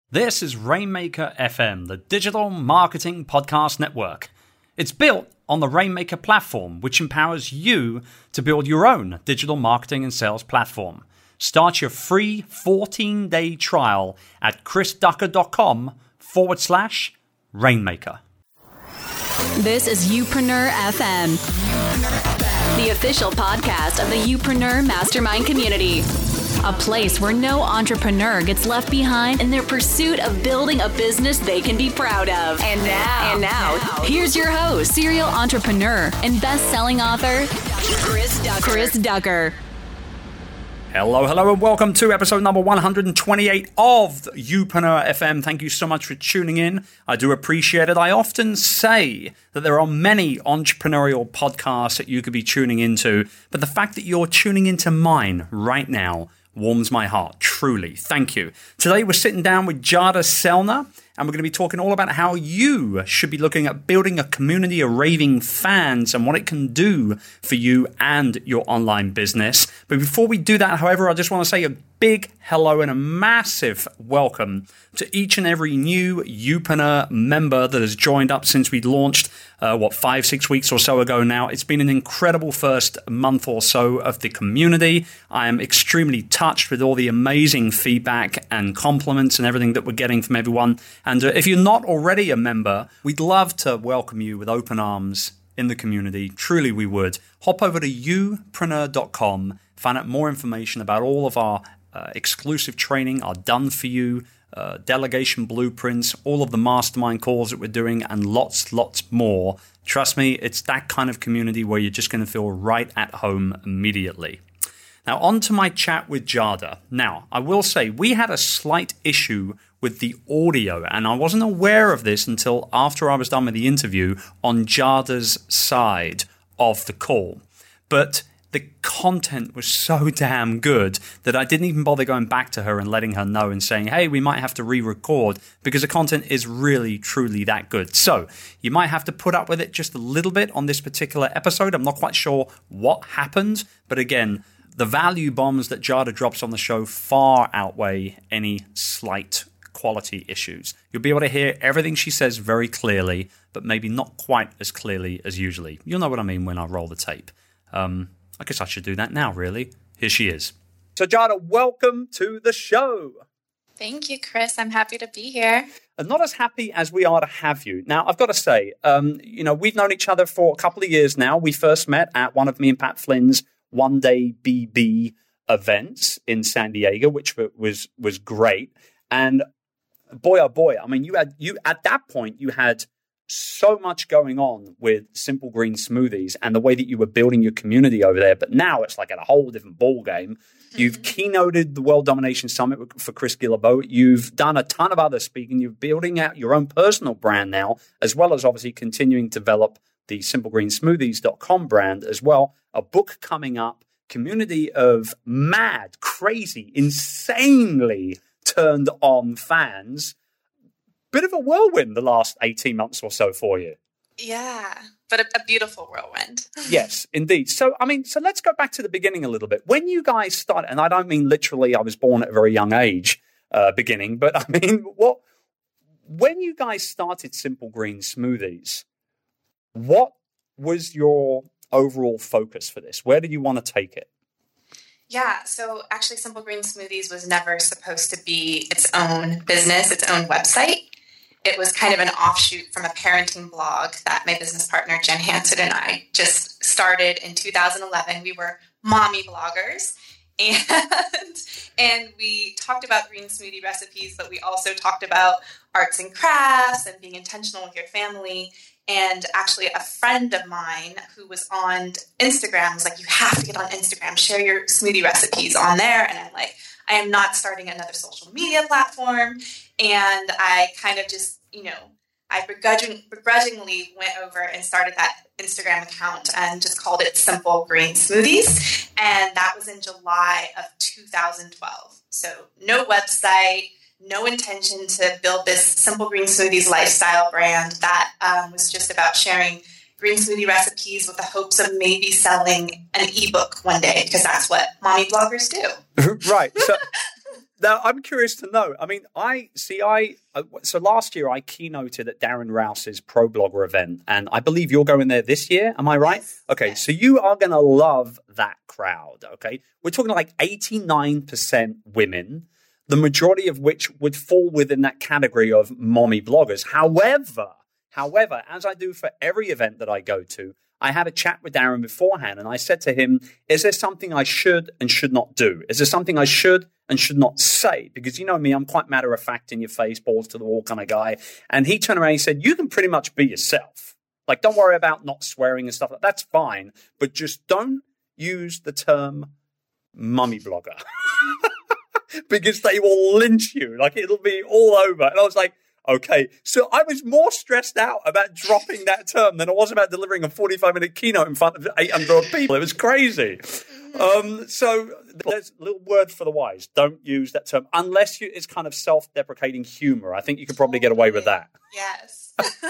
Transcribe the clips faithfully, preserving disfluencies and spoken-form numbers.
This is Rainmaker F M, the digital marketing podcast network. It's built on the Rainmaker platform, which empowers you to build your own digital marketing and sales platform. Start your free fourteen-day trial at chrisducker.com forward slash Rainmaker. This is Youpreneur F M, the official podcast of the Youpreneur Mastermind community. A place where no entrepreneur gets left behind in their pursuit of building a business they can be proud of. And now, and now, now here's your host, serial entrepreneur and best-selling author, Chris Ducker. Chris Ducker. Hello, hello, and welcome to episode number one hundred twenty-eight of Youpreneur F M. Thank you so much for tuning in. I do appreciate it. I often say that there are many entrepreneurial podcasts that you could be tuning into, but the fact that you're tuning into mine right now warms my heart, truly. Thank you. Today we're sitting down with Jada Selner, and we're going to be talking all about how you should be looking at building a community of raving fans and what it can do for you and your online business. But before we do that, however, I just want to say a big hello and a massive welcome to each and every new Youpreneur member that has joined up since we launched, uh, what, five, six weeks or so ago now. It's been an incredible first month or so of the community. I am extremely touched with all the amazing feedback and compliments and everything that we're getting from everyone. And uh, if you're not already a member, we'd love to welcome you with open arms in the community. Truly, we would. Hop over to youpreneur dot com, find out more information about all of our uh, exclusive training, our done-for-you uh, delegation blueprints, all of the mastermind calls that we're doing, and lots, lots more. Trust me, it's that kind of community where you're just going to feel right at home immediately. Now, on to my chat with Jada. Now, I will say we had a slight issue with the audio, and I wasn't aware of this until after I was done with the interview on Jada's side of the call. But the content was so damn good that I didn't even bother going back to her and letting her know and saying, hey, we might have to re-record, because the content is really, truly that good. So you might have to put up with it just a little bit on this particular episode. I'm not quite sure what happened, but again, the value bombs that Jada drops on the show far outweigh any slight quality issues. You'll be able to hear everything she says very clearly, but maybe not quite as clearly as usually. You'll know what I mean when I roll the tape. Um, I guess I should do that now, really. Here she is. So, Jada, welcome to the show. Thank you, Chris. I'm happy to be here. And not as happy as we are to have you. Now, I've got to say, um, you know, we've known each other for a couple of years now. We first met at one of me and Pat Flynn's One Day B B events in San Diego, which was was great. And boy, oh boy, I mean, you had you at that point, you had so much going on with Simple Green Smoothies and the way that you were building your community over there. But now it's like at a whole different ball game. Mm-hmm. You've keynoted the World Domination Summit for Chris Guillebeau. You've done a ton of other speaking. You're building out your own personal brand now, as well as obviously continuing to develop the simple green smoothies dot com brand as well. A book coming up, community of mad, crazy, insanely turned on fans. Bit of a whirlwind the last eighteen months or so for you. Yeah, but a, a beautiful whirlwind. Yes, indeed. So, I mean, so let's go back to the beginning a little bit. When you guys started, and I don't mean literally I was born at a very young age uh, beginning, but I mean, what when you guys started Simple Green Smoothies, what was your overall focus for this? Where did you want to take it? Yeah, so actually Simple Green Smoothies was never supposed to be its own business, its own website. It was kind of an offshoot from a parenting blog that my business partner, Jen Hansen, and I just started in two thousand eleven. We were mommy bloggers, and, and we talked about green smoothie recipes, but we also talked about arts and crafts and being intentional with your family. And actually a friend of mine who was on Instagram was like, you have to get on Instagram, share your smoothie recipes on there. And I'm like, I am not starting another social media platform. And I kind of just, you know, I begrudging, begrudgingly went over and started that Instagram account and just called it Simple Green Smoothies. And that was in July of two thousand twelve. So no website, no intention to build this Simple Green Smoothies lifestyle brand that um, was just about sharing green smoothie recipes with the hopes of maybe selling an ebook one day, because that's what mommy bloggers do. Right. So Now, I'm curious to know. I mean, I see, I, uh, so last year I keynoted at Darren Rouse's Pro Blogger event, and I believe you're going there this year. Am I right? Yes. Okay. Yes. So you are going to love that crowd. Okay. We're talking like eighty-nine percent women, the majority of which would fall within that category of mommy bloggers. However, however, as I do for every event that I go to, I had a chat with Darren beforehand, and I said to him, is there something I should and should not do? Is there something I should and should not say? Because you know me, I'm quite matter of fact, in your face, balls to the wall kind of guy. And he turned around and he said, you can pretty much be yourself. Like, don't worry about not swearing and stuff. That's fine. But just don't use the term mummy blogger. Because they will lynch you. Like, it'll be all over. And I was like, okay, so I was more stressed out about dropping that term than I was about delivering a forty-five minute keynote in front of eight hundred people. It was crazy. Um, so there's a little word for the wise. Don't use that term unless you, it's kind of self-deprecating humor. I think you could probably get away with that. Yes.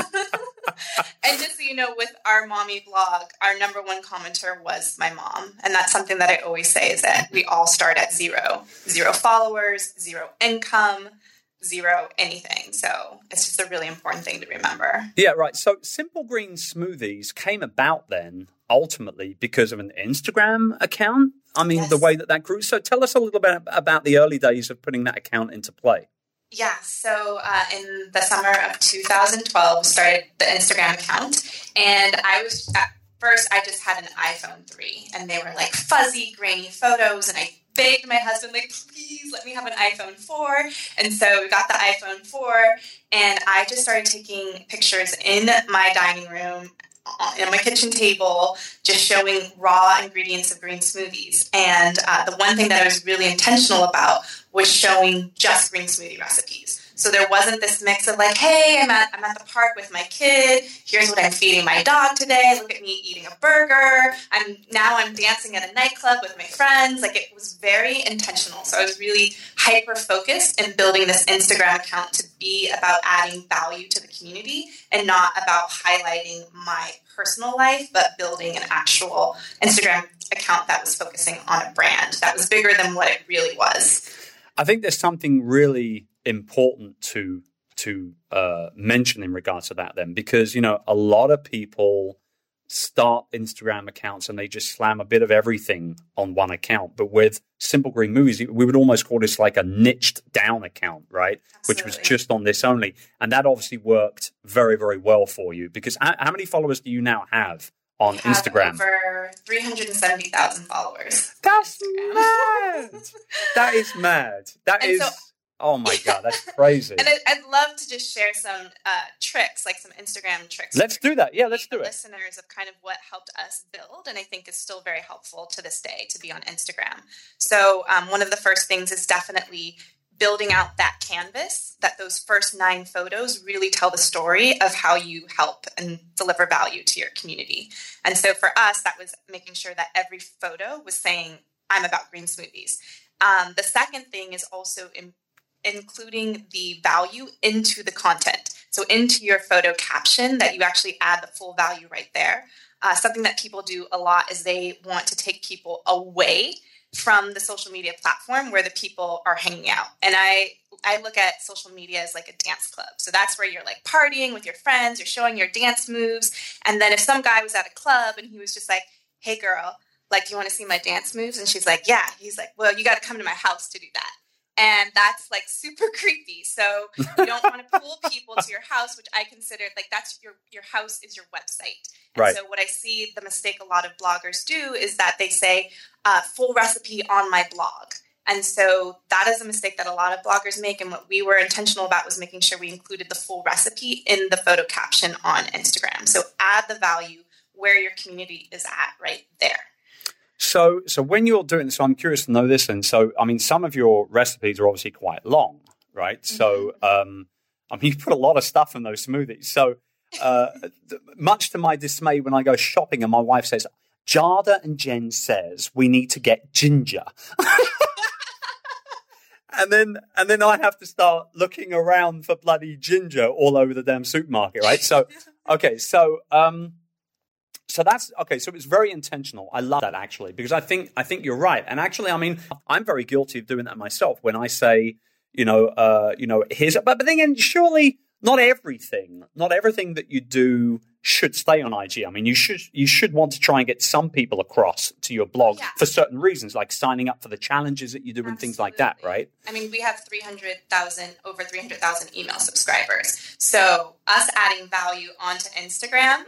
And just so you know, with our mommy blog, our number one commenter was my mom. And that's something that I always say is that we all start at zero. Zero followers, zero income, zero anything. So it's just a really important thing to remember. Yeah, right. So Simple Green Smoothies came about then ultimately because of an Instagram account. I mean, Yes. the way that that grew. So tell us a little bit about the early days of putting that account into play. Yeah, so uh, in the summer of two thousand twelve, we started the Instagram account. And I was, at first, I just had an iPhone three. And they were like fuzzy, grainy photos. And I begged my husband, like, please let me have an iPhone four. And so we got the iPhone four. And I just started taking pictures in my dining room, on my kitchen table, just showing raw ingredients of green smoothies. And uh, the one thing that I was really intentional about was showing just green smoothie recipes. So there wasn't this mix of like, hey, I'm at I'm at the park with my kid. Here's what I'm feeding my dog today. Look at me eating a burger. I'm now I'm dancing at a nightclub with my friends. Like, it was very intentional. So I was really hyper focused in building this Instagram account to be about adding value to the community and not about highlighting my personal life, but building an actual Instagram account that was focusing on a brand that was bigger than what it really was. I think there's something really important to to uh, mention in regards to that then, because, you know, a lot of people start Instagram accounts and they just slam a bit of everything on one account. But with Simple Green Movies, we would almost call this like a niched down account, right? Absolutely. Which was just on this only. And that obviously worked very, very well for you, because how, how many followers do you now have on We have Instagram? over three hundred seventy thousand followers. That's Instagram. mad. That is mad. That And is, so- oh my God, that's crazy. And I, I'd love to just share some uh, tricks, like some Instagram tricks. Let's do that. Yeah, let's do the it. Listeners of kind of what helped us build, and I think is still very helpful to this day to be on Instagram. So um, one of the first things is definitely building out that canvas, that those first nine photos really tell the story of how you help and deliver value to your community. And so for us, that was making sure that every photo was saying, I'm about green smoothies. Um, the second thing is also in, including the value into the content. So into your photo caption, that you actually add the full value right there. Uh, something that people do a lot is they want to take people away from the social media platform where the people are hanging out. And I I look at social media as like a dance club. So that's where you're like partying with your friends, you're showing your dance moves. And then if some guy was at a club and he was just like, hey girl, like, you want to see my dance moves? And she's like, yeah. He's like, well, you got to come to my house to do that. And that's like super creepy. So you don't want to pull people to your house, which I consider like that's your, your house is your website. And Right. so what I see the mistake a lot of bloggers do is that they say uh, full recipe on my blog. And so that is a mistake that a lot of bloggers make. And what we were intentional about was making sure we included the full recipe in the photo caption on Instagram. So add the value where your community is at right there. So, so when you're doing this, so I'm curious to know this. And so, I mean, some of your recipes are obviously quite long, right? Mm-hmm. So, um, I mean, you put a lot of stuff in those smoothies. So, uh, much to my dismay, when I go shopping and my wife says, Jada and Jen says we need to get ginger. And then, and then I have to start looking around for bloody ginger all over the damn supermarket, right? So, okay, so, um, So that's okay. So it's very intentional. I love that actually, because I think I think you're right. And actually, I mean, I'm very guilty of doing that myself when I say, you know, uh, you know, here's. But but then again, surely not everything, not everything that you do should stay on I G. I mean, you should you should want to try and get some people across to your blog yeah. for certain reasons, like signing up for the challenges that you do Absolutely. And things like that, right? I mean, we have three hundred thousand, over three hundred thousand email subscribers. So us adding value onto Instagram,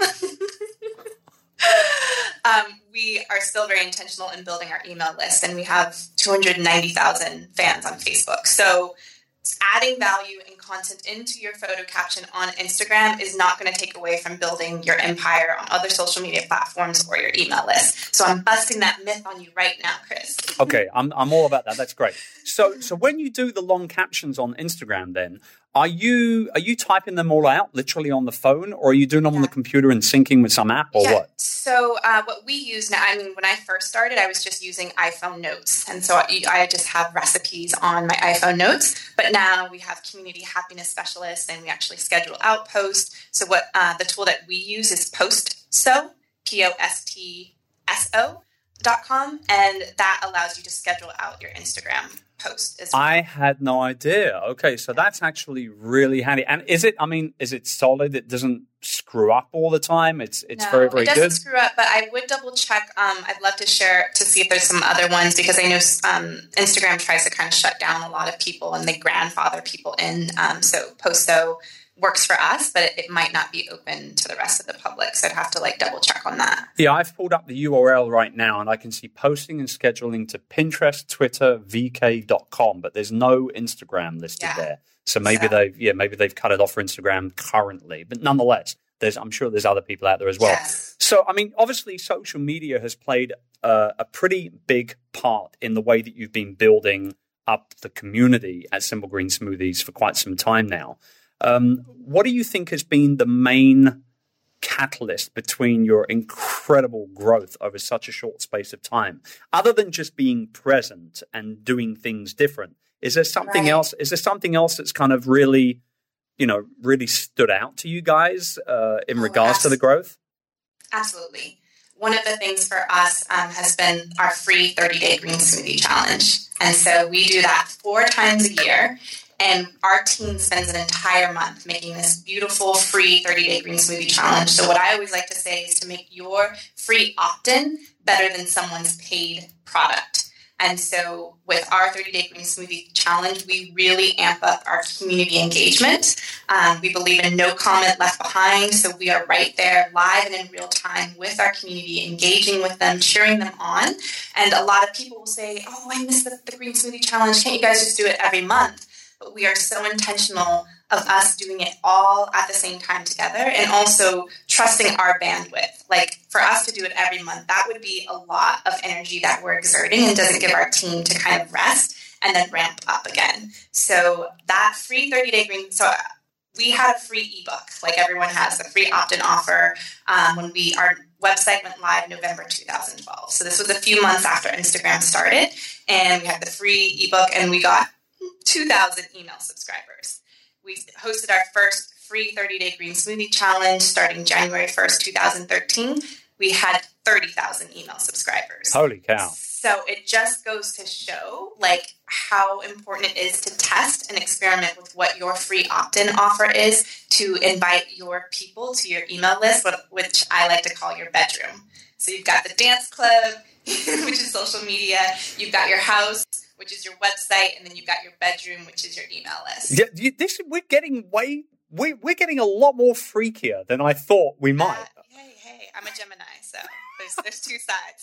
um, we are still very intentional in building our email list, and we have two hundred ninety thousand fans on Facebook. So adding value and content into your photo caption on Instagram is not going to take away from building your empire on other social media platforms or your email list. So I'm busting that myth on you right now, Chris. Okay, I'm I'm all about that. That's great. So so when you do the long captions on Instagram, then are you are you typing them all out literally on the phone, or are you doing them yeah. on the computer and syncing with some app, or yeah. what? So uh, what we use now, I mean, when I first started, I was just using iPhone Notes, and so I, I just have recipes on my iPhone Notes. But now we have community happiness specialists, and we actually schedule out posts. So what uh, the tool that we use is Postso, P O S T S O dot com, and that allows you to schedule out your Instagram post as well. I had no idea. Okay, so that's actually really handy. And is it, I mean, is it solid? It doesn't screw up all the time? It's it's no, very, very good? it doesn't good? screw up, but I would double check. Um, I'd love to share to see if there's some other ones, because I know um, Instagram tries to kind of shut down a lot of people and they grandfather people in. Um, so Postso works for us, but it, it might not be open to the rest of the public. So I'd have to like double check on that. Yeah, I've pulled up the U R L right now and I can see posting and scheduling to Pinterest, Twitter, V K dot com, but there's no Instagram listed yeah. there. So maybe so. they've yeah, maybe they've cut it off for Instagram currently. But nonetheless, there's I'm sure there's other people out there as well. Yes. So I mean, obviously social media has played uh, a pretty big part in the way that you've been building up the community at Simple Green Smoothies for quite some time now. Um, what do you think has been the main catalyst between your incredible growth over such a short space of time, other than just being present and doing things different? Is there something right. else? Is there something else that's kind of really, you know, really stood out to you guys uh, in oh, regards to the growth? Absolutely. One of the things for us um, has been our free thirty-day green smoothie challenge. And so we do that four times a year. And our team spends an entire month making this beautiful free thirty-day green smoothie challenge. So what I always like to say is to make your free opt-in better than someone's paid product. And so with our thirty-day green smoothie challenge, we really amp up our community engagement. Um, we believe in no comment left behind. So we are right there live and in real time with our community, engaging with them, cheering them on. And a lot of people will say, oh, I missed the, the green smoothie challenge. Can't you guys just do it every month? But we are so intentional of us doing it all at the same time together, and also trusting our bandwidth. Like for us to do it every month, that would be a lot of energy that we're exerting and doesn't give our team to kind of rest and then ramp up again. So that free thirty-day green, so we had a free ebook, like everyone has, a free opt-in offer um, when we our website went live November two thousand twelve. So this was a few months after Instagram started, and we had the free ebook, and we got two thousand email subscribers. We hosted our first free thirty-day green smoothie challenge starting January first, twenty thirteen. We had thirty thousand email subscribers. Holy cow. So it just goes to show like how important it is to test and experiment with what your free opt-in offer is to invite your people to your email list, which I like to call your bedroom. So you've got the dance club, which is social media. You've got your house, which is your website, and then you've got your bedroom, which is your email list. Yeah, you, this we're getting way we we're getting a lot more freakier than I thought we might. Uh, hey, hey, I'm a Gemini, so there's there's two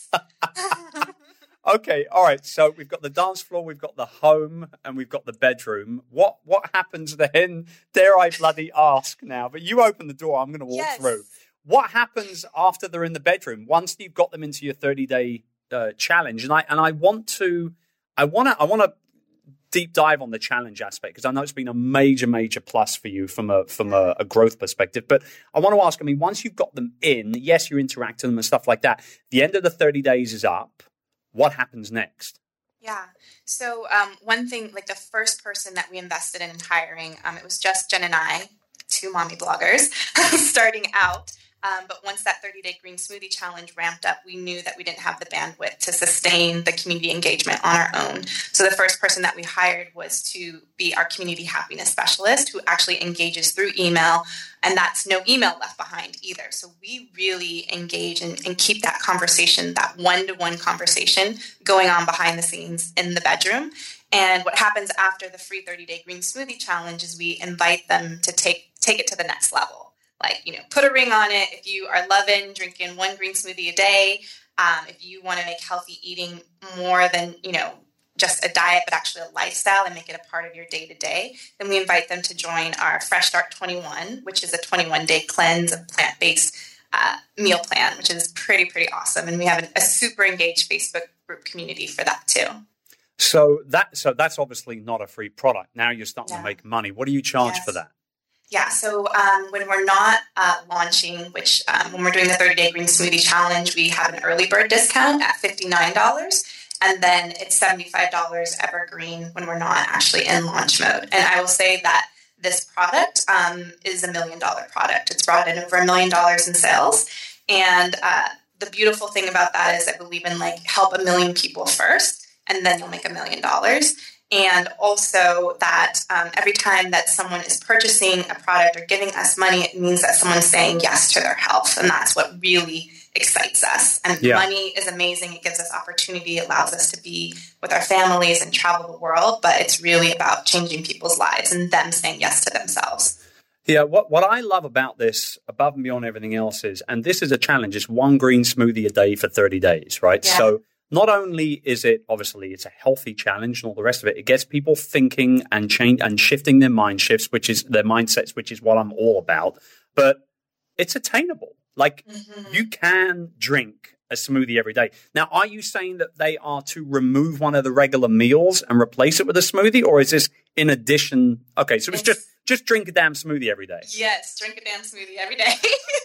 sides. Okay, all right. So we've got the dance floor, we've got the home, and we've got the bedroom. What what happens then? Dare I bloody ask now? But you open the door. I'm going to walk yes. through. What happens after they're in the bedroom? Once you've got them into your thirty-day uh, challenge, and I and I want to. I want to I want to deep dive on the challenge aspect, because I know it's been a major, major plus for you from a from a, a growth perspective. But I want to ask, I mean, once you've got them in, yes, you're interacting with them and stuff like that. The end of the thirty days is up. What happens next? Yeah. So um, one thing, like the first person that we invested in hiring, um, it was just Jen and I, two mommy bloggers, starting out. Um, but once that thirty-day green smoothie challenge ramped up, we knew that we didn't have the bandwidth to sustain the community engagement on our own. So the first person that we hired was to be our community happiness specialist, who actually engages through email, and that's no email left behind either. So we really engage and, and keep that conversation, that one-to-one conversation going on behind the scenes in the bedroom. And what happens after the free thirty-day green smoothie challenge is we invite them to take take it to the next level. Like, you know, put a ring on it. If you are loving drinking one green smoothie a day, um, if you want to make healthy eating more than, you know, just a diet, but actually a lifestyle and make it a part of your day-to-day, then we invite them to join our Fresh Start twenty-one, which is a twenty-one day cleanse of plant-based uh, meal plan, which is pretty, pretty awesome. And we have a, a super engaged Facebook group community for that too. So that so that's obviously not a free product. Now you're starting Yeah. to make money. What do you charge Yes. for that? Yeah, so um, when we're not uh, launching, which um, when we're doing the thirty-day green smoothie challenge, we have an early bird discount at fifty-nine dollars, and then it's seventy-five dollars evergreen when we're not actually in launch mode. And I will say that this product um, is a million dollar product. It's brought in over a million dollars in sales, and uh, the beautiful thing about that is I believe in like help a million people first, and then you'll make a million dollars. And also that um, every time that someone is purchasing a product or giving us money, it means that someone's saying yes to their health. And that's what really excites us. And Yeah. money is amazing. It gives us opportunity. It allows us to be with our families and travel the world. But it's really about changing people's lives and them saying yes to themselves. Yeah, what, what I love about this, above and beyond everything else, is, and this is a challenge, it's one green smoothie a day for thirty days, right? Yeah. So not only is it, obviously, it's a healthy challenge and all the rest of it, it gets people thinking and change and shifting their mind shifts, which is their mindsets, which is what I'm all about. But it's attainable. Like, Mm-hmm. you can drink a smoothie every day. Now, are you saying that they are to remove one of the regular meals and replace it with a smoothie? Or is this in addition? Okay, so it's, It's- just just drink a damn smoothie every day. Yes, drink a damn smoothie every day.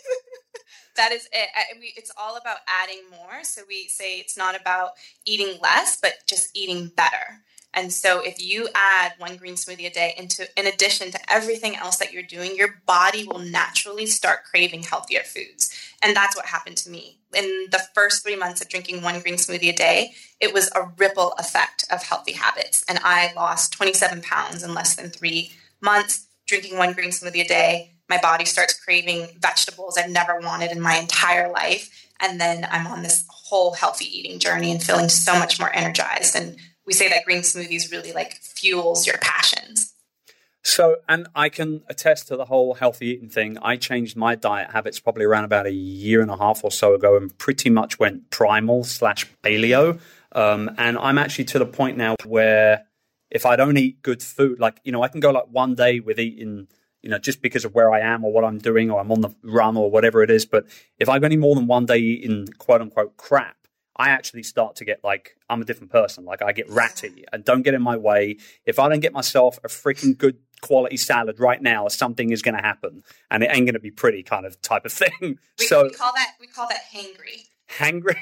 That is it. I, we, it's all about adding more. So we say it's not about eating less, but just eating better. And so if you add one green smoothie a day into, in addition to everything else that you're doing, your body will naturally start craving healthier foods. And that's what happened to me. In the first three months of drinking one green smoothie a day, it was a ripple effect of healthy habits. And I lost twenty-seven pounds in less than three months drinking one green smoothie a day. My body starts craving vegetables I've never wanted in my entire life. And then I'm on this whole healthy eating journey and feeling so much more energized. And we say that green smoothies really like fuels your passions. So, and I can attest to the whole healthy eating thing. I changed my diet habits probably around about a year and a half or so ago and pretty much went primal slash paleo. Um, and I'm actually to the point now where if I don't eat good food, like, you know, I can go like one day with eating, you know, just because of where I am or what I'm doing or I'm on the run or whatever it is. But if I go any more than one day eating quote unquote crap, I actually start to get like, I'm a different person. Like I get ratty and don't get in my way. If I don't get myself a freaking good quality salad right now, something is going to happen and it ain't going to be pretty kind of type of thing. We, so we call that, we call that hangry. hangry.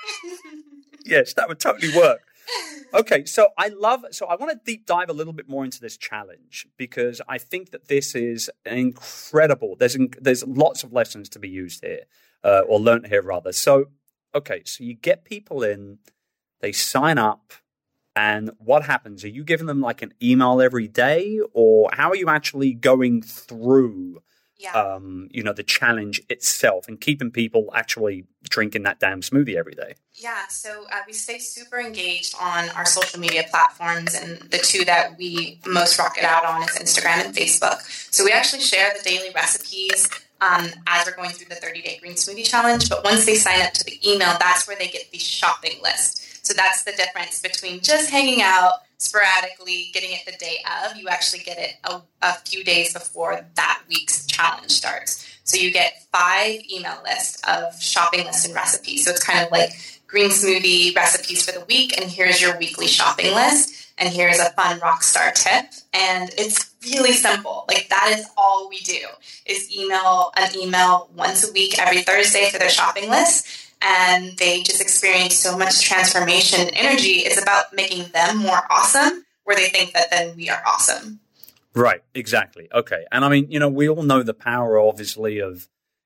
Yes, that would totally work. Okay, so I love, so I want to deep dive a little bit more into this challenge because I think that this is incredible. There's there's lots of lessons to be used here, uh, or learnt here rather. So, okay, so you get people in, they sign up, and what happens? Are you giving them like an email every day, or how are you actually going through, Yeah. um, you know, the challenge itself and keeping people actually drinking that damn smoothie every day? Yeah, so uh, we stay super engaged on our social media platforms, and the two that we most rock it out on is Instagram and Facebook. So we actually share the daily recipes um, as we're going through the thirty-day green smoothie challenge, but once they sign up to the email, that's where they get the shopping list. So that's the difference between just hanging out sporadically, getting it the day of. You actually get it a, a few days before that week's challenge starts. So you get five email lists of shopping lists and recipes. So it's kind of like green smoothie recipes for the week, and here's your weekly shopping list, and here's a fun rock star tip. And it's really simple. Like that is all we do is email an email once a week every Thursday for their shopping list. And they just experience so much transformation and energy. It's about making them more awesome, where they think that then we are awesome. Right, exactly. Okay. And I mean, you know, we all know the power, obviously, of,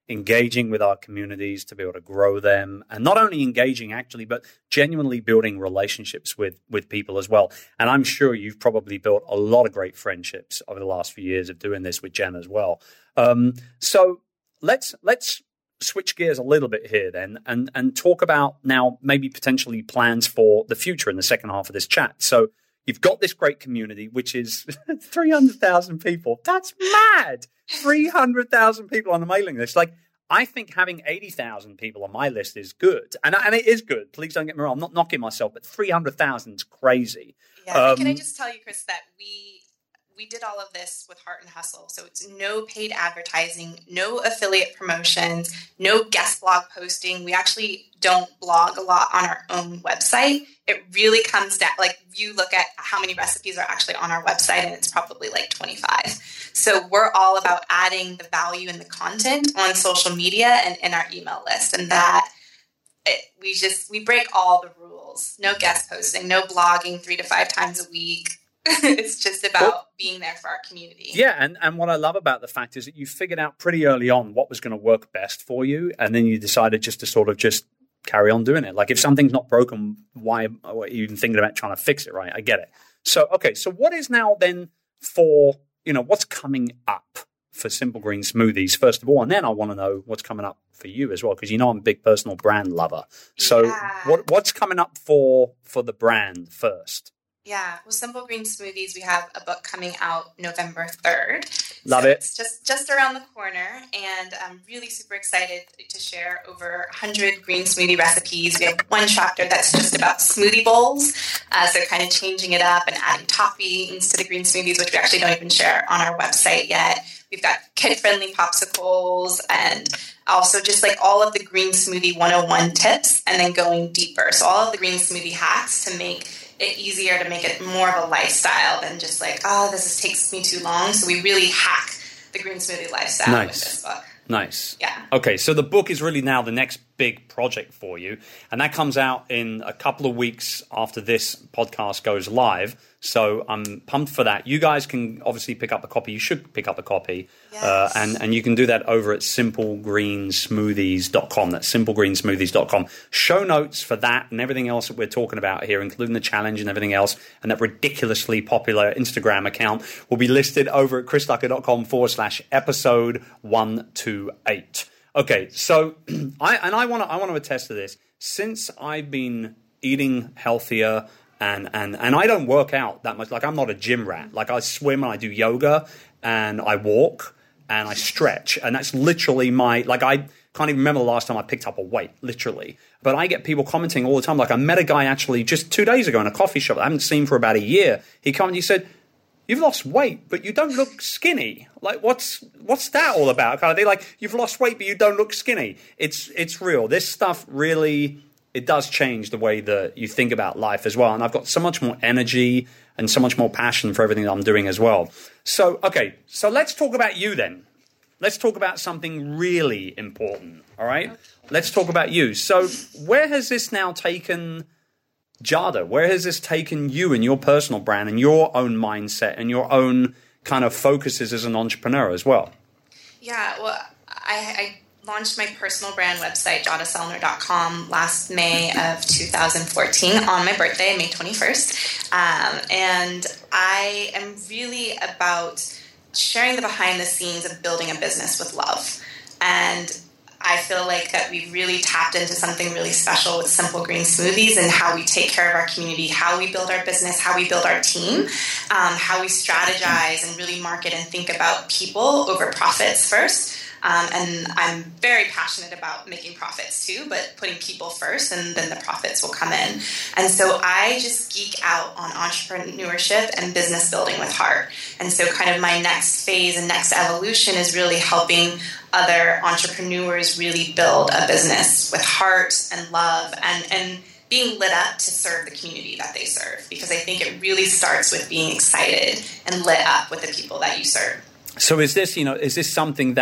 engaging with our communities to be able to grow them, and not only engaging actually, but genuinely building relationships with, with people as well. And I'm sure you've probably built a lot of great friendships over the last few years of doing this with Jen as well. Um, so let's, let's switch gears a little bit here then and, and talk about now maybe potentially plans for the future in the second half of this chat. So you've got this great community, which is three hundred thousand people. That's mad. three hundred thousand people on the mailing list. Like, I think having eighty thousand people on my list is good. And, and it is good. Please don't get me wrong. I'm not knocking myself, but three hundred thousand is crazy. Yeah. Um, can I just tell you, Chris, that we we did all of this with Heart and Hustle. So it's no paid advertising, no affiliate promotions, no guest blog posting. We actually don't blog a lot on our own website. It really comes down, like you look at how many recipes are actually on our website and it's probably like twenty-five. So we're all about adding the value and the content on social media and in our email list. And that it, we just, we break all the rules. No guest posting, no blogging three to five times a week. It's just about well, being there for our community. Yeah, and, and what I love about the fact is that you figured out pretty early on what was going to work best for you, and then you decided just to sort of just carry on doing it. Like, if something's not broken, why are you even thinking about trying to fix it, right? I get it. So, okay, so what is now then for, you know, what's coming up for Simple Green Smoothies, first of all? And then I want to know what's coming up for you as well, because you know I'm a big personal brand lover. So yeah. what what's coming up for for the brand first? Yeah, with Simple Green Smoothies, we have a book coming out November third. Love so it. It's just, just around the corner, and I'm really super excited to share over one hundred green smoothie recipes. We have one chapter that's just about smoothie bowls, uh, so kind of changing it up and adding toppings to the green smoothies, which we actually don't even share on our website yet. We've got kid-friendly popsicles and also just like all of the green smoothie one oh one tips, and then going deeper. So all of the green smoothie hacks to make it easier, to make it more of a lifestyle than just like, oh, this is, takes me too long. So we really hack the green smoothie lifestyle nice. with this book. Nice. Yeah. Okay, so the book is really now the next big project for you, and that comes out in a couple of weeks after this podcast goes live. So I'm pumped for that. You guys can obviously pick up a copy. You should pick up a copy. Yes. Uh, and, and you can do that over at simple green smoothies dot com. That's simple green smoothies dot com. Show notes for that and everything else that we're talking about here, including the challenge and everything else, and that ridiculously popular Instagram account will be listed over at chrisducker.com forward slash episode one twenty-eight. Okay, so I and I want to I want to attest to this. Since I've been eating healthier, and and and I don't work out that much. Like, I'm not a gym rat. Like, I swim and I do yoga and I walk and I stretch, and that's literally my, like, I can't even remember the last time I picked up a weight, literally. But I get people commenting all the time. Like, I met a guy actually just two days ago in a coffee shop that I haven't seen for about a year. He commented, he said, "You've lost weight, but you don't look skinny. Like, what's what's that all about?" Kind of thing. Like, you've lost weight, but you don't look skinny. It's it's real. This stuff really, it does change the way that you think about life as well. And I've got so much more energy and so much more passion for everything that I'm doing as well. So, okay, so let's talk about you then. Let's talk about something really important, all right? Okay. Let's talk about you. So where has this now taken Jada? Where has this taken you and your personal brand and your own mindset and your own kind of focuses as an entrepreneur as well? Yeah, well, I, I launched my personal brand website, jada sellner dot com, last May of two thousand fourteen on my birthday, May twenty-first. Um, and I am really about sharing the behind the scenes of building a business with love. And I feel like that we've really tapped into something really special with Simple Green Smoothies and how we take care of our community, how we build our business, how we build our team, um, how we strategize and really market and think about people over profits first. Um, and I'm very passionate about making profits too, but putting people first, and then the profits will come in. And so I just geek out on entrepreneurship and business building with heart. And so kind of my next phase and next evolution is really helping other entrepreneurs really build a business with heart and love and, and being lit up to serve the community that they serve. Because I think it really starts with being excited and lit up with the people that you serve. So is this, you know, is this something that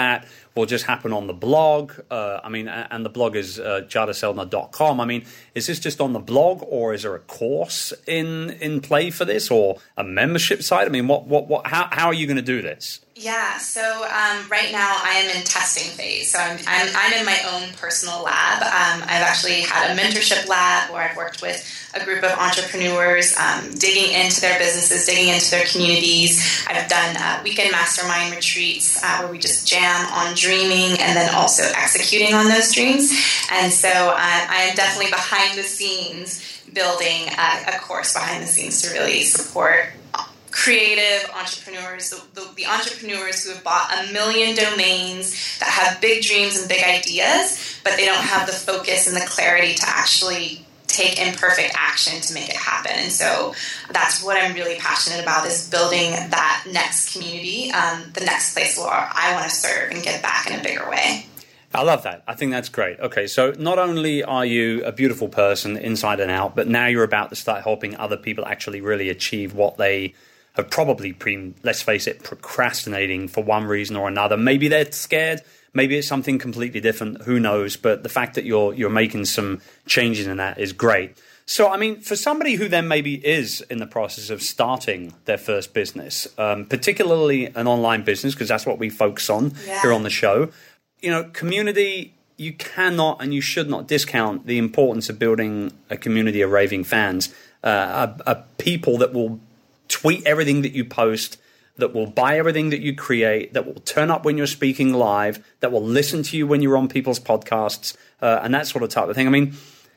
will just happen on the blog? Uh, I mean, and the blog is uh, jada selner dot com. I mean, is this just on the blog, or is there a course in in play for this, or a membership site? I mean, what what what? How how are you going to do this? Yeah, so um, right now I am in testing phase. So I'm, I'm, I'm in my own personal lab. Um, I've actually had a mentorship lab where I've worked with a group of entrepreneurs um, digging into their businesses, digging into their communities. I've done uh, weekend mastermind retreats uh, where we just jam on dreaming and then also executing on those dreams. And so uh, I am definitely behind the scenes building a, a course behind the scenes to really support creative entrepreneurs, the, the, the entrepreneurs who have bought a million domains, that have big dreams and big ideas, but they don't have the focus and the clarity to actually take imperfect action to make it happen. And so that's what I'm really passionate about, is building that next community, um, the next place where I want to serve and give back in a bigger way. I love that. I think that's great. Okay, so not only are you a beautiful person inside and out, but now you're about to start helping other people actually really achieve what they have probably, pre, let's face it, procrastinating for one reason or another. Maybe they're scared. Maybe it's something completely different. Who knows? But the fact that you're you're making some changes in that is great. So, I mean, for somebody who then maybe is in the process of starting their first business, um, particularly an online business, because that's what we focus on yeah. here on the show, you know, community, you cannot and you should not discount the importance of building a community of raving fans, uh, a, a people that will tweet everything that you post, that will buy everything that you create, that will turn up when you're speaking live, that will listen to you when you're on people's podcasts, uh, and that sort of type of thing. I mean,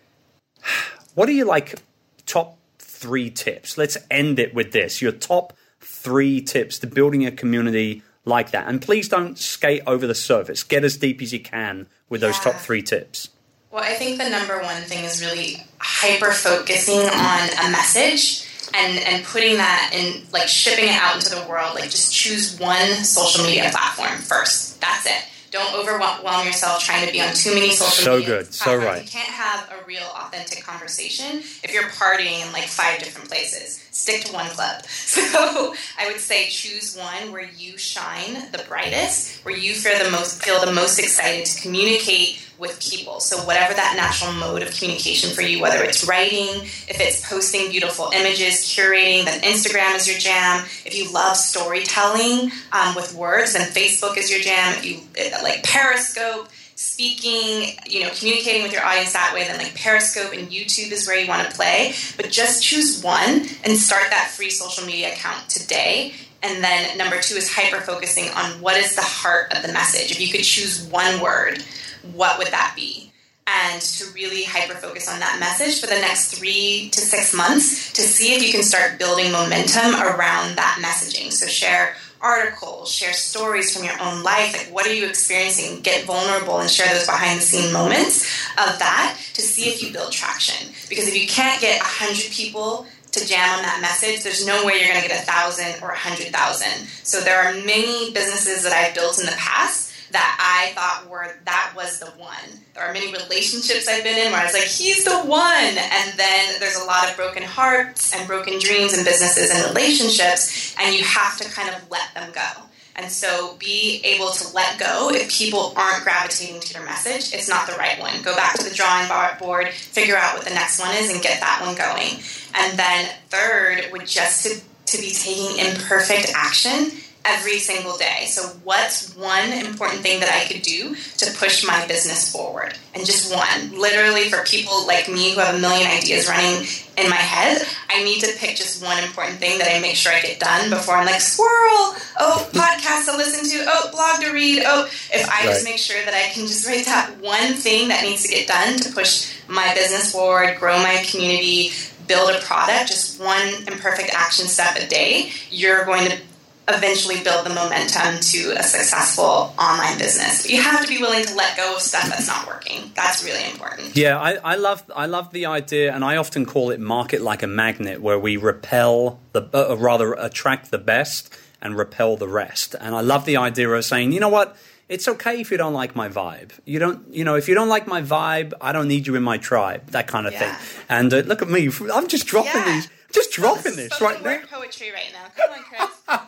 what are your like top three tips? Let's end it with this. Your top three tips to building a community like that. And please don't skate over the surface. Get as deep as you can with those yeah. top three tips. Well, I think the number one thing is really hyper-focusing on a message. And, and putting that in, like shipping it out into the world, like just choose one social media platform first. That's it. Don't overwhelm yourself trying to be on too many social so media good. So platforms. right. You can't have a real authentic conversation if you're partying in like five different places. Stick to one club. So I would say choose one where you shine the brightest, where you feel the most feel the most excited to communicate with people. So whatever that natural mode of communication for you, whether it's writing, if it's posting beautiful images, curating, then Instagram is your jam. If you love storytelling um, with words, then Facebook is your jam. If you like Periscope, speaking, you know, communicating with your audience that way, then like Periscope and YouTube is where you want to play. But just choose one and start that free social media account today. And then number two is hyper-focusing on what is the heart of the message. If you could choose one word, what would that be? And to really hyper-focus on that message for the next three to six months to see if you can start building momentum around that messaging. So share articles, share stories from your own life. Like, what are you experiencing? Get vulnerable and share those behind-the-scene moments of that to see if you build traction. Because if you can't get one hundred people to jam on that message, there's no way you're going to get one thousand or one hundred thousand. So there are many businesses that I've built in the past that I thought were, that was the one. There are many relationships I've been in where I was like, he's the one. And then there's a lot of broken hearts and broken dreams in businesses and relationships, and you have to kind of let them go. And so be able to let go if people aren't gravitating to your message. It's not the right one. Go back to the drawing board, figure out what the next one is, and get that one going. And then third would just to, to be taking imperfect action every single day. So what's one important thing that I could do to push my business forward? And just one. Literally, for people like me who have a million ideas running in my head, I need to pick just one important thing that I make sure I get done before I'm like, squirrel, oh, podcast to listen to, oh, blog to read, oh, if I just make sure that I can just write that one thing that needs to get done to push my business forward, grow my community, build a product, just one imperfect action step a day, you're going to eventually build the momentum to a successful online business. But you have to be willing to let go of stuff that's not working. That's really important. Yeah, I, I love I love the idea, and I often call it market like a magnet, where we repel the, uh, rather attract the best and repel the rest. And I love the idea of saying, you know what? It's okay if you don't like my vibe. You don't, you know, if you don't like my vibe, I don't need you in my tribe. That kind of yeah. thing. And uh, look at me, I'm just dropping yeah. these, just dropping oh, this, this right now. Word poetry right now. Come on, Chris.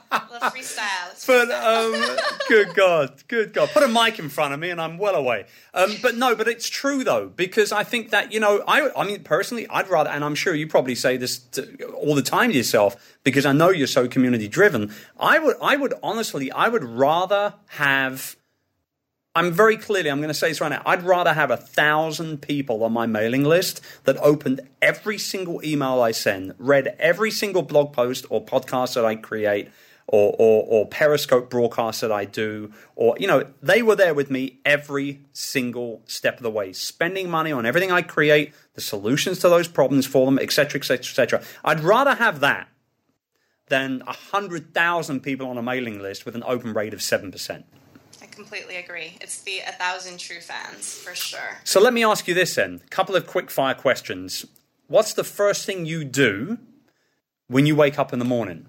freestyle. Let's But freestyle. um, good God, good God, put a mic in front of me and I'm well away. Um, but no, but it's true though, because I think that, you know, I, I mean, personally, I'd rather, and I'm sure you probably say this to, all the time to yourself, because I know you're so community driven. I would, I would honestly, I would rather have. I'm very clearly, I'm going to say this right now, I'd rather have a thousand people on my mailing list that opened every single email I send, read every single blog post or podcast that I create, or, or, or Periscope broadcast that I do, or, you know, they were there with me every single step of the way, spending money on everything I create, the solutions to those problems for them, et cetera, et cetera, et cetera. I'd rather have that than one hundred thousand people on a mailing list with an open rate of seven percent. Completely agree. It's the a thousand true fans, for sure. So let me ask you this then. A couple of quick fire questions. What's the first thing you do when you wake up in the morning?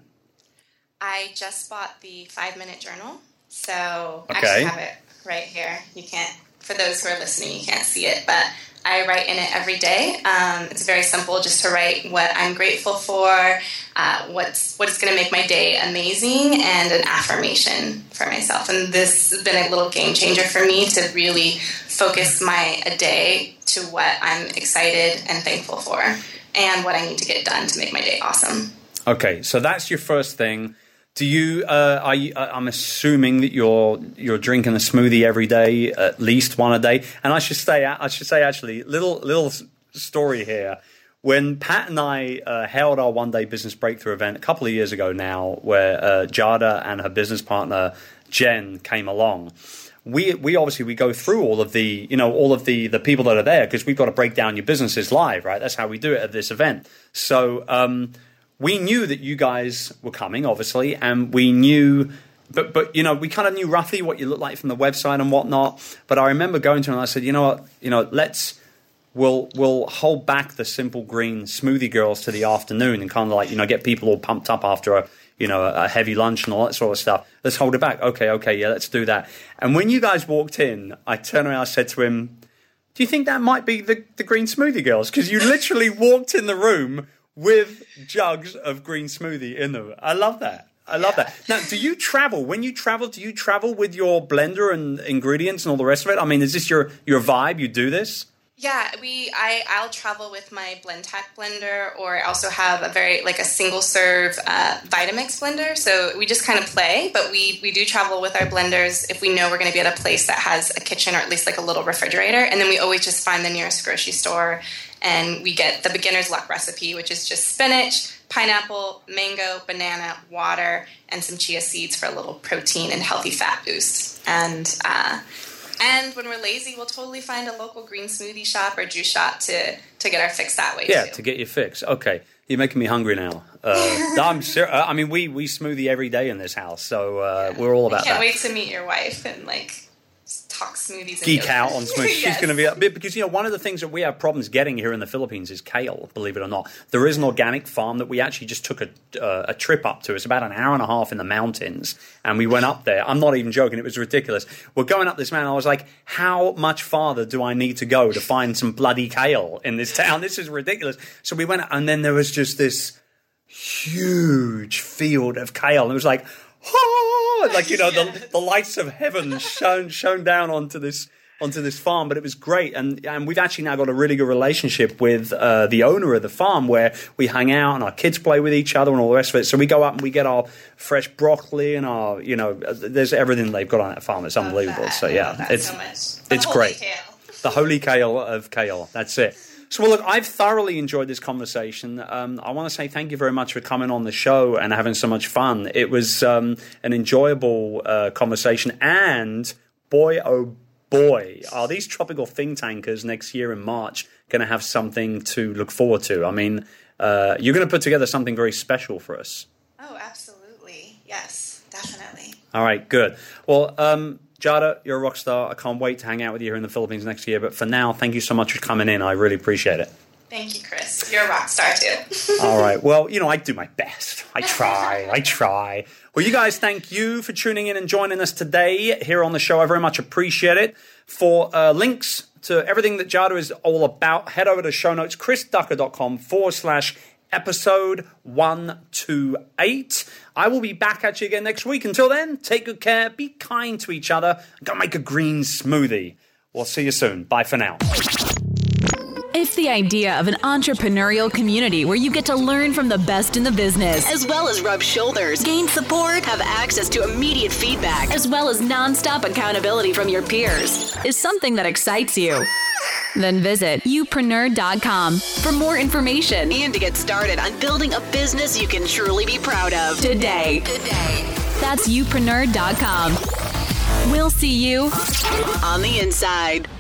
I just bought the five-minute journal. So I Okay. actually have it right here. You can't, for those who are listening, you can't see it, but I write in it every day. Um, it's very simple, just to write what I'm grateful for, uh, what's what's going to make my day amazing, and an affirmation for myself. And this has been a little game changer for me to really focus my a day to what I'm excited and thankful for, and what I need to get done to make my day awesome. Okay, so that's your first thing. Do you? Uh, are you, I'm assuming that you're you're drinking a smoothie every day, at least one a day. And I should say, I should say, actually, little little story here. When Pat and I uh, held our one day business breakthrough event a couple of years ago now, where uh, Jada and her business partner Jen came along, we we obviously we go through all of the you know all of the the people that are there, because we've got to break down your businesses live, right? That's how we do it at this event. So. Um, We knew that you guys were coming, obviously, and we knew, but, but you know, we kind of knew roughly what you looked like from the website and whatnot. But I remember going to her and I said, you know what, you know, let's, we'll, we'll hold back the Simple Green Smoothie Girls to the afternoon and kind of like, you know, get people all pumped up after a, you know, a heavy lunch and all that sort of stuff. Let's hold it back. Okay, okay, yeah, let's do that. And when you guys walked in, I turned around and I said to him, do you think that might be the, the Green Smoothie Girls? Because you literally walked in the room with jugs of green smoothie in them. I love that. I love yeah. that. Now, do you travel? When you travel, do you travel with your blender and ingredients and all the rest of it? I mean, is this your, your vibe? You do this? Yeah, we. I, I'll travel with my BlendTech blender, or I also have a very, like a single serve uh, Vitamix blender. So we just kind of play, but we, we do travel with our blenders if we know we're going to be at a place that has a kitchen or at least like a little refrigerator. And then we always just find the nearest grocery store, and we get the beginner's luck recipe, which is just spinach, pineapple, mango, banana, water, and some chia seeds for a little protein and healthy fat boost. And uh, and when we're lazy, we'll totally find a local green smoothie shop or juice shop to, to get our fix that way, yeah, too. to get your fix. Okay. You're making me hungry now. Uh, I'm ser- I mean, we, we smoothie every day in this house, so uh, yeah. we're all about I can't that. wait to meet your wife and, like, talk smoothies and geek yogurt. out on smoothies. She's Yes. going to be up because, you know, one of the things that we have problems getting here in the Philippines is kale, believe it or not. There is an organic farm that we actually just took a, uh, a trip up to. It's about an hour and a half in the mountains, and we went up there. I'm not even joking. It was ridiculous. We're going up this mountain. I was like, how much farther do I need to go to find some bloody kale in this town? This is ridiculous. So we went, and then there was just this huge field of kale, and it was like, oh, like, you know, yes. the, the lights of heaven shone shone down onto this onto this farm. But it was great, and and we've actually now got a really good relationship with uh, the owner of the farm, where we hang out and our kids play with each other and all the rest of it. So we go up and we get our fresh broccoli and our, you know, there's everything they've got on that farm. It's unbelievable. That. So yeah, it's so it's great. Kale. The holy kale of kale. That's it. So, well, look, I've thoroughly enjoyed this conversation. Um, I want to say thank you very much for coming on the show and having so much fun. It was um, an enjoyable uh, conversation. And boy, oh boy, are these tropical think tankers next year in March going to have something to look forward to. I mean, uh, you're going to put together something very special for us. Oh, absolutely. Yes, definitely. All right, good. Well, um, Jada, you're a rock star. I can't wait to hang out with you here in the Philippines next year. But for now, thank you so much for coming in. I really appreciate it. Thank you, Chris. You're a rock star, too. All right. Well, you know, I do my best. I try. I try. Well, you guys, thank you for tuning in and joining us today here on the show. I very much appreciate it. For uh, links to everything that Jada is all about, head over to show notes, chrisducker.com forward slash episode one twenty-eight. I will be back at you again next week. Until then, take good care, be kind to each other, and go make a green smoothie. We'll see you soon. Bye for now. If the idea of an entrepreneurial community where you get to learn from the best in the business, as well as rub shoulders, gain support, have access to immediate feedback, as well as nonstop accountability from your peers, is something that excites you, then visit youpreneur dot com for more information and to get started on building a business you can truly be proud of today. Today. That's youpreneur dot com. We'll see you on the inside.